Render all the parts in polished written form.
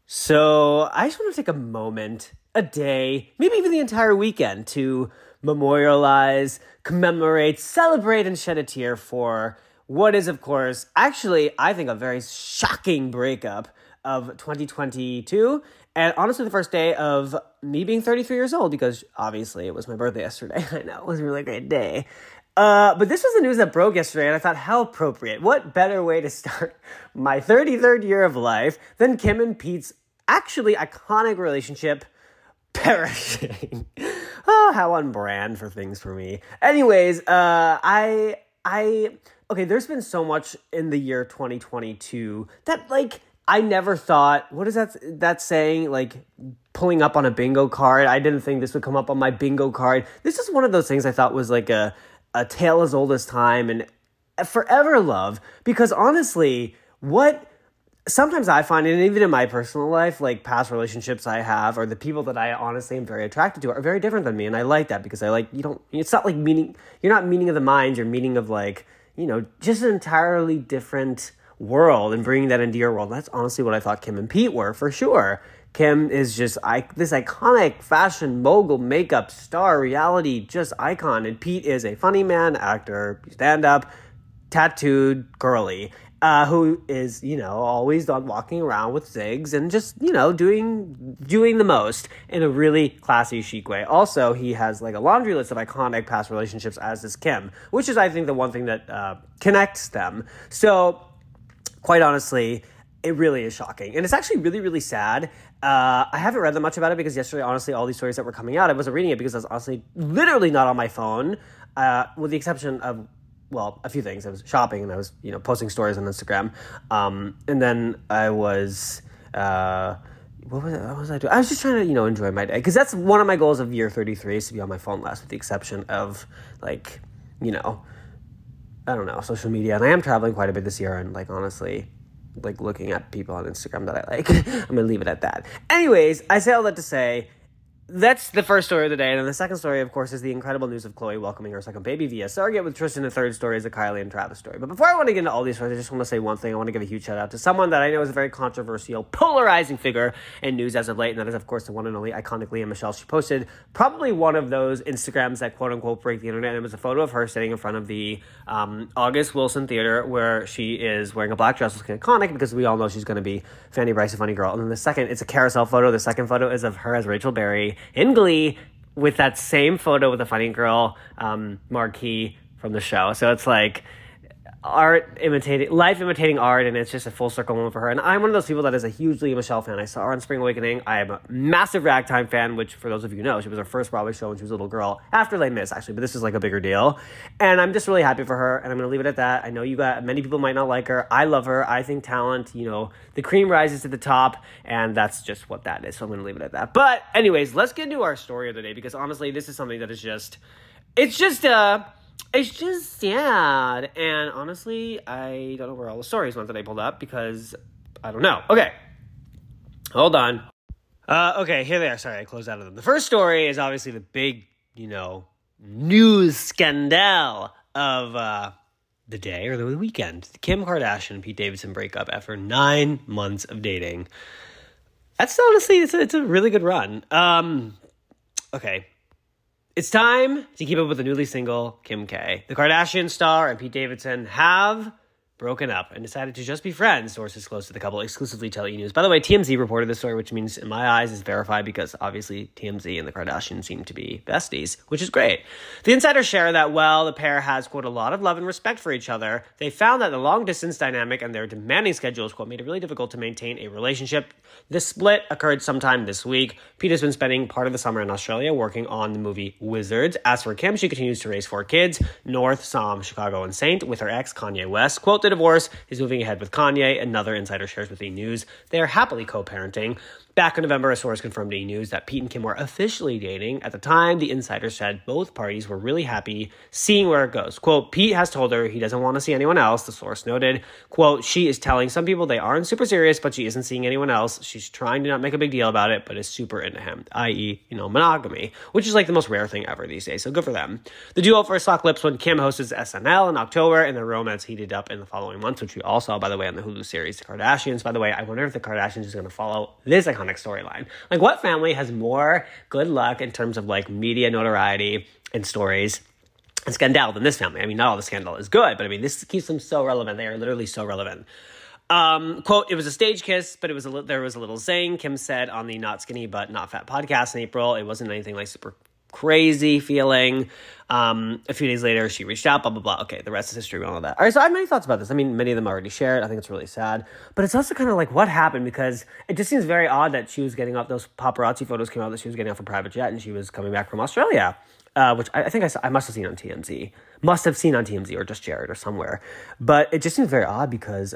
So I just want to take a moment, a day, maybe even the entire weekend to memorialize, commemorate, celebrate, and shed a tear for what is, of course, actually, I think a very shocking breakup of 2022. And honestly, the first day of me being 33 years old, because obviously it was my birthday yesterday. I know, it was a really great day. But this was the news that broke yesterday, and I thought, how appropriate. What better way to start my 33rd year of life than Kim and Pete's actually iconic relationship perishing? Oh, how on brand for things for me. Anyways, okay, there's been so much in the year 2022 that, like, I never thought, what is that saying, like, pulling up on a bingo card? I didn't think this would come up on my bingo card. This is one of those things I thought was like a tale as old as time and forever love, because honestly, what sometimes I find, and even in my personal life, like past relationships I have, or the people that I honestly am very attracted to are very different than me. And I like that because it's not like you're not meaning of the mind, you're meaning of like, just an entirely different world and bringing that into your world. That's honestly what I thought Kim and Pete were, for sure. Kim is just this iconic fashion mogul, makeup star, reality just icon. And Pete is a funny man, actor, stand-up, tattooed, girly, who is, always walking around with zigs and just, doing the most in a really classy, chic way. Also, he has like a laundry list of iconic past relationships, as does Kim, which is, I think, the one thing that connects them. So, quite honestly, it really is shocking. And it's actually really, really sad. I haven't read that much about it because yesterday, honestly, all these stories that were coming out, I wasn't reading it because I was honestly literally not on my phone, with the exception of, a few things. I was shopping and I was, posting stories on Instagram. And then I was, what was I doing? I was just trying to, enjoy my day. Because that's one of my goals of year 33 is to be on my phone less, with the exception of, like, I don't know, social media. And I am traveling quite a bit this year and, like, honestly, like, looking at people on Instagram that I like. I'm going to leave it at that. Anyways, I say all that to say, that's the first story of the day. And then the second story, of course, is the incredible news of Khloe welcoming her second baby via surrogate with Tristan. The third story is the Kylie and Travis story. But before I want to get into all these stories, I just want to say one thing. I want to give a huge shout out to someone that I know is a very controversial, polarizing figure in news as of late. And that is, of course, the one and only iconic Lea Michele. She posted probably one of those Instagrams that quote unquote break the internet. And it was a photo of her sitting in front of the August Wilson Theater, where she is wearing a black dress, which is iconic because we all know she's going to be Fanny Bryce, a funny girl. And then the second, it's a carousel photo. The second photo is of her as Rachel Berry in Glee, with that same photo with the funny girl, Marquis from the show. So it's like life imitating art, and it's just a full circle moment for her. And I'm one of those people that is a huge Lea Michele fan. I saw her on Spring Awakening. I am a massive Ragtime fan, which for those of you know, she was her first Broadway show when she was a little girl, after Les Mis, actually, but this is like a bigger deal. And I'm just really happy for her, and I'm going to leave it at that. I know many people might not like her. I love her. I think talent, the cream rises to the top, and that's just what that is. So I'm going to leave it at that. But anyways, let's get into our story of the day, because honestly, this is something that is it's just sad. And honestly, I don't know where all the stories went that I pulled up, because I don't know. Okay. Hold on. Okay, here they are. Sorry, I closed out of them. The first story is obviously the big, news scandal of the day, or the weekend. The Kim Kardashian and Pete Davidson breakup after 9 months of dating. That's honestly, it's a really good run. Okay. It's time to keep up with the newly single Kim K. The Kardashian star and Pete Davidson have broken up and decided to just be friends, sources close to the couple exclusively tell E! News. By the way, TMZ reported this story, which means in my eyes is verified, because obviously TMZ and the Kardashians seem to be besties, which is great. The insiders share that while the pair has, quote, a lot of love and respect for each other, they found that the long-distance dynamic and their demanding schedules, quote, made it really difficult to maintain a relationship. This split occurred sometime this week. Pete has been spending part of the summer in Australia working on the movie Wizards. As for Kim, she continues to raise 4 kids, North, Sam, Chicago, and Saint, with her ex, Kanye West. Quote, the divorce is moving ahead with Kanye. Another insider shares with E! News they are happily co-parenting. Back in November, a source confirmed to E! News that Pete and Kim were officially dating. At the time, the insider said both parties were really happy seeing where it goes. Quote, Pete has told her he doesn't want to see anyone else, the source noted. Quote, she is telling some people they aren't super serious, but she isn't seeing anyone else. She's trying to not make a big deal about it, but is super into him, i.e., monogamy, which is like the most rare thing ever these days, so good for them. The duo first saw clips when Kim hosted SNL in October, and their romance heated up in the following following months, which we all saw, by the way, on the Hulu series The Kardashians. By the way, I wonder if the Kardashians is going to follow this iconic storyline. Like, what family has more good luck in terms of like media notoriety and stories and scandal than this family? I mean, not all the scandal is good, but I mean, this keeps them so relevant. They are literally so relevant. Quote, it was a stage kiss, but there was a little zing. Kim said on the Not Skinny But Not Fat podcast in April. It wasn't anything like super crazy feeling. A few days later, she reached out, blah, blah, blah. Okay, the rest is history. We all know that. All right, so I have many thoughts about this. I mean, many of them I already shared. I think it's really sad. But it's also kind of like, what happened? Because it just seems very odd that she was getting off, those paparazzi photos came out that she was getting off a private jet and she was coming back from Australia, which I think I must have seen on TMZ. Must have seen on TMZ or just shared or somewhere. But it just seems very odd because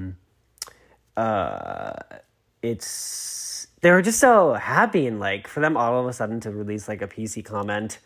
they were just so happy, and like for them all of a sudden to release like a PC comment,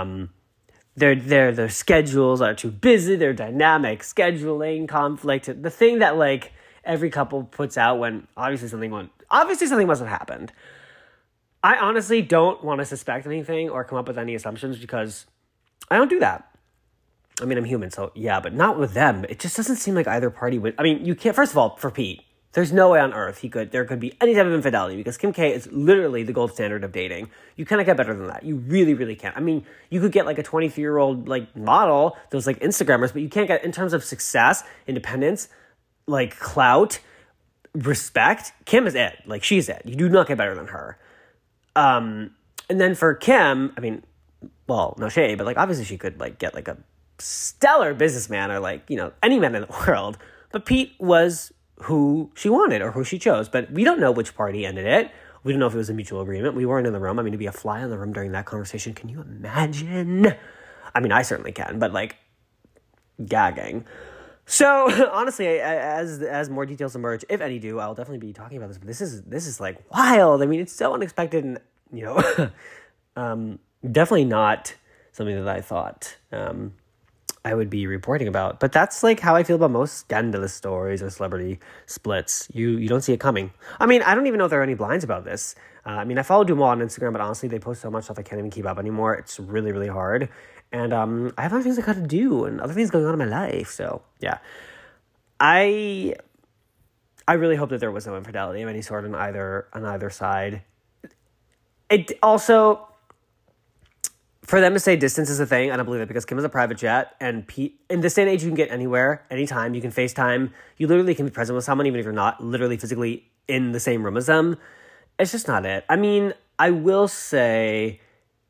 their schedules are too busy, their dynamic scheduling conflict, the thing that like every couple puts out when obviously something must have happened. I honestly don't want to suspect anything or come up with any assumptions because I don't do that. I mean, I'm human, so yeah, but not with them. It just doesn't seem like either party would. I mean, you can't, first of all, for Pete, there's no way on earth there could be any type of infidelity because Kim K is literally the gold standard of dating. You cannot get better than that. You really, really can't. I mean, you could get like a 23-year-old like model, those like Instagrammers, but you can't get, in terms of success, independence, like clout, respect, Kim is it. Like, she's it. You do not get better than her. And then for Kim, I mean, well, no shade, but like obviously she could like get like a stellar businessman or like, you know, any man in the world. But Pete was who she wanted or who she chose. But we don't know which party ended it. We don't know if it was a mutual agreement. We weren't in the room. I mean, to be a fly on the room during that conversation, can you imagine? I mean, I certainly can, but like gagging. So honestly, as more details emerge, if any do, I'll definitely be talking about this. But this is like wild. I mean, it's so unexpected, and you know, definitely not something that I thought I would be reporting about. But that's like how I feel about most scandalous stories or celebrity splits. You don't see it coming. I mean, I don't even know if there are any blinds about this. I mean, I follow Dumo on Instagram, but honestly, they post so much stuff I can't even keep up anymore. It's really, really hard. And I have other things I got to do and other things going on in my life. So, yeah. I really hope that there was no infidelity of any sort on either side. It also, for them to say distance is a thing, I don't believe it, because Kim is a private jet, and Pete, in this day and age, you can get anywhere, anytime. You can FaceTime. You literally can be present with someone, even if you're not literally physically in the same room as them. It's just not it. I mean, I will say,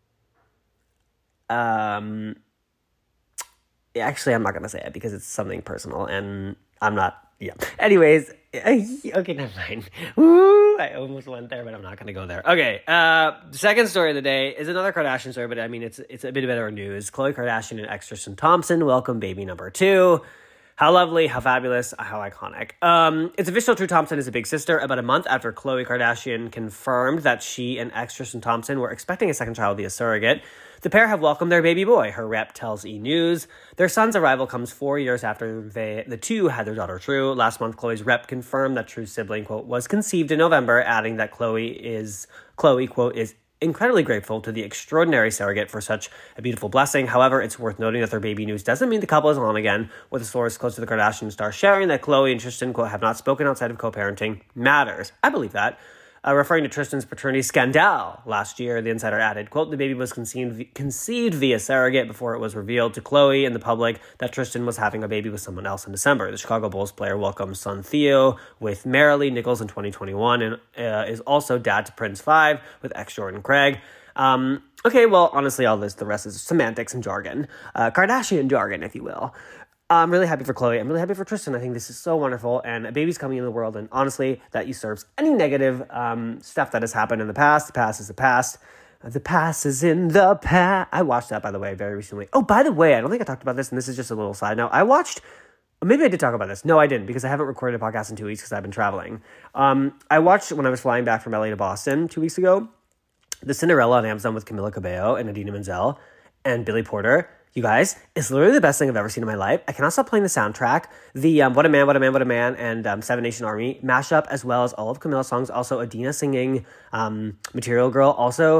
actually, I'm not going to say it because it's something personal, and I'm not, yeah. Anyways, okay, never mind. Woo, I almost went there, but I'm not going to go there. Okay, second story of the day is another Kardashian story, but I mean, it's a bit better news. Khloe Kardashian and ex Tristan Thompson welcome baby number 2. How lovely, how fabulous, how iconic. It's official, True Thompson is a big sister. About a month after Khloe Kardashian confirmed that she and ex Tristan Thompson were expecting a second child via surrogate, the pair have welcomed their baby boy, her rep tells E! News. Their son's arrival comes 4 years after the two had their daughter True. Last month, Khloe's rep confirmed that True's sibling, quote, was conceived in November, adding that Khloe, quote, is incredibly grateful to the extraordinary surrogate for such a beautiful blessing. However, it's worth noting that their baby news doesn't mean the couple is alone again, with a source close to the Kardashian star sharing that Khloe and Tristan, quote, have not spoken outside of co-parenting matters. I believe that. Referring to Tristan's paternity scandal last year, the insider added, quote, the baby was conceived via surrogate before it was revealed to Khloe and the public that Tristan was having a baby with someone else in December. The Chicago Bulls player welcomed son Theo with Marilee Nichols in 2021 and is also dad to Prince 5 with ex-Jordan Craig. Okay, well, honestly, all this, the rest is semantics and jargon. Kardashian jargon, if you will. I'm really happy for Khloe. I'm really happy for Tristan. I think this is so wonderful. And a baby's coming in the world. And honestly, that usurps any negative stuff that has happened in the past. The past is the past. The past is in the past. I watched that, by the way, very recently. Oh, by the way, I don't think I talked about this. And this is just a little side note. Maybe I did talk about this. No, I didn't, because I haven't recorded a podcast in 2 weeks because I've been traveling. I watched, when I was flying back from LA to Boston 2 weeks ago, The Cinderella on Amazon with Camila Cabello and Idina Menzel and Billy Porter. You guys, it's literally the best thing I've ever seen in my life. I cannot stop playing the soundtrack. The What a Man, What a Man, What a Man, and Seven Nation Army mashup, as well as all of Camila's songs. Also, Idina singing Material Girl. Also,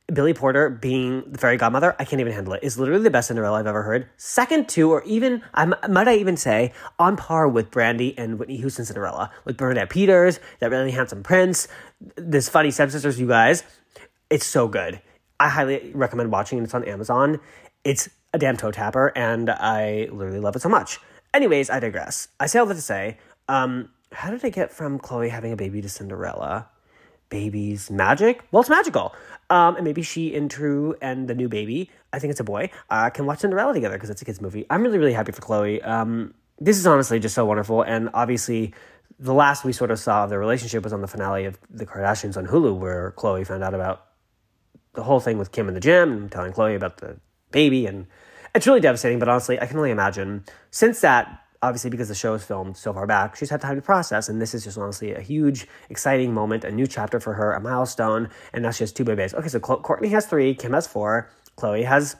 Billy Porter being the fairy godmother, I can't even handle it. It's literally the best Cinderella I've ever heard. Second to, or even, might I even say, on par with Brandy and Whitney Houston's Cinderella. With Bernadette Peters, that really handsome prince, this funny stepsisters, you guys. It's so good. I highly recommend watching it. It's on Amazon. It's a damn toe tapper, and I literally love it so much. Anyways, I digress. I say all that to say, how did I get from Chloe having a baby to Cinderella? Baby's magic? Well, it's magical. And maybe she and True and the new baby, I think it's a boy, can watch Cinderella together because it's a kid's movie. I'm really, really happy for Chloe. This is honestly just so wonderful. And obviously, the last we sort of saw of their relationship was on the finale of The Kardashians on Hulu, where Chloe found out about the whole thing with Kim in the gym and telling Chloe about the baby. And it's really devastating, but honestly, I can only imagine. Since that, obviously, because the show is filmed so far back, she's had time to process, and this is just honestly a huge, exciting moment, a new chapter for her, a milestone, and now she has 2 babies. Okay, so Kourtney has 3, Kim has 4, Chloe has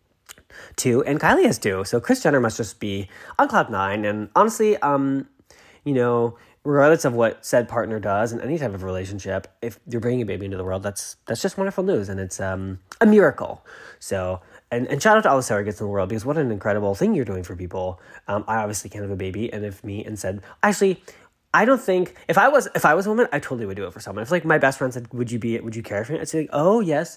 2, and Kylie has 2. So Kris Jenner must just be on cloud 9, and honestly, regardless of what said partner does in any type of relationship, if you're bringing a baby into the world, that's just wonderful news, and it's a miracle. So, and shout out to all the surrogates in the world, because what an incredible thing you're doing for people. I obviously can't have a baby, and if me and said, actually, I don't think, if I was a woman, I totally would do it for someone. If like my best friend said, would you care for me? I'd say like, oh yes.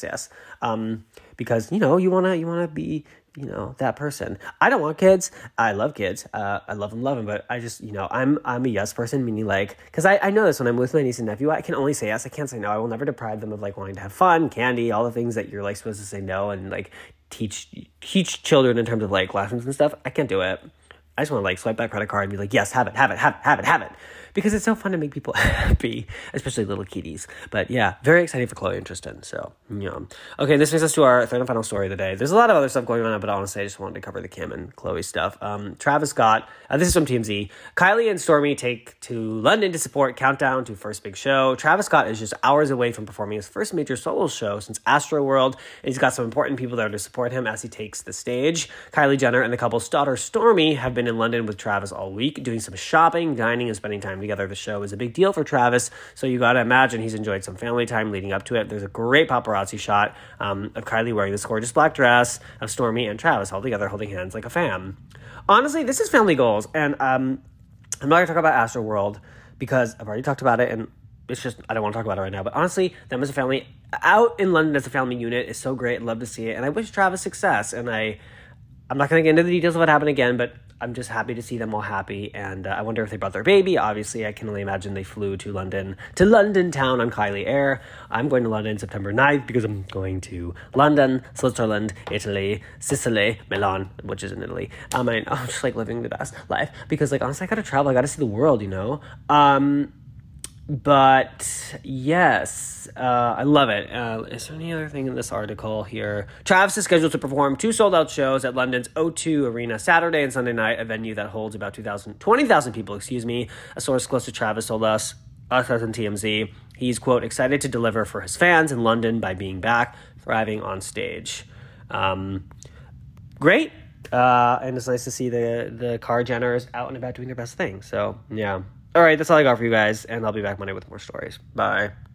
Because, you wanna be, that person. I don't want kids. I love kids. I love them, but I just, I'm a yes person, meaning like, because I know this when I'm with my niece and nephew, I can only say yes. I can't say no. I will never deprive them of like wanting to have fun, candy, all the things that you're like supposed to say no and like teach children in terms of like lessons and stuff. I can't do it. I just want to like swipe that credit card and be like, yes, have it. Because it's so fun to make people happy, especially little kiddies. But yeah, very exciting for Chloe and Tristan. So, Okay, this brings us to our third and final story of the day. There's a lot of other stuff going on, but honestly, I just wanted to cover the Kim and Chloe stuff. Travis Scott, this is from TMZ. Kylie and Stormi take to London to support Countdown to First Big Show. Travis Scott is just hours away from performing his first major solo show since Astroworld, and he's got some important people there to support him as he takes the stage. Kylie Jenner and the couple's daughter Stormi have been in London with Travis all week, doing some shopping, dining, and spending time together. The show is a big deal for Travis, so you gotta imagine he's enjoyed some family time leading up to it. There's a great paparazzi shot of Kylie wearing this gorgeous black dress, of Stormi and Travis all together holding hands like a fam. Honestly, this is family goals, and I'm not gonna talk about Astroworld because I've already talked about it, and it's just, I don't want to talk about it right now, but honestly, them as a family, out in London as a family unit is so great. I'd love to see it, and I wish Travis success, and I'm not going to get into the details of what happened again, but I'm just happy to see them all happy, and I wonder if they brought their baby. Obviously, I can only imagine they flew to London town on Kylie Air. I'm going to London September 9th because I'm going to London, Switzerland, Italy, Sicily, Milan, which is in Italy. I'm just like living the best life because like honestly, I gotta travel. I gotta see the world, But yes, I love it. Is there any other thing in this article here? Travis is scheduled to perform 2 sold-out shows at London's O2 Arena Saturday and Sunday night, a venue that holds about 20,000 people, A source close to Travis told us on TMZ. He's, quote, excited to deliver for his fans in London by being back, thriving on stage. Great. And it's nice to see the Car Jenners out and about doing their best thing. So, yeah. All right, that's all I got for you guys, and I'll be back Monday with more stories. Bye.